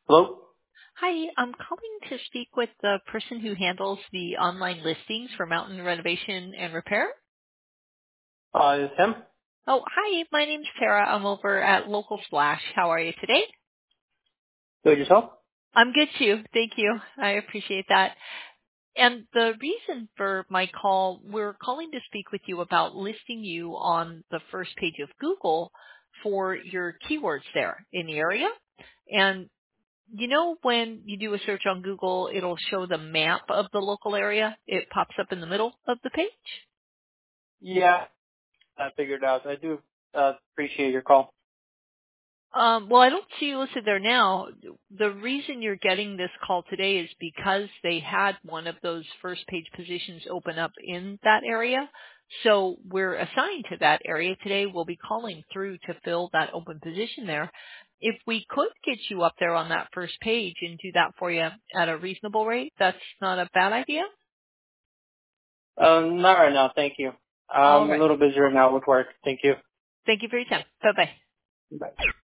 Hello? Hi, I'm calling to speak with the person who handles the online listings for mountain renovation and repair. Is him? Oh, hi, my name's Sarah. I'm over at Local Splash. How are you today? Good yourself? I'm good too. Thank you. I appreciate that. And the reason for my call, we're calling to speak with you about listing you on the first page of Google for your keywords there in the area. And you know when you do a search on Google, it'll show the map of the local area. It pops up in the middle of the page. Yeah, I figured out. I do appreciate your call. Well, I don't see you listed there now. The reason you're getting this call today is because they had one of those first page positions open up in that area. So we're assigned to that area today. We'll be calling through to fill that open position there. If we could get you up there on that first page and do that for you at a reasonable rate, that's not a bad idea. Not right now, thank you. All I'm a right. little busy right now with work. Thank you. Thank you for your time. Bye-bye. Bye.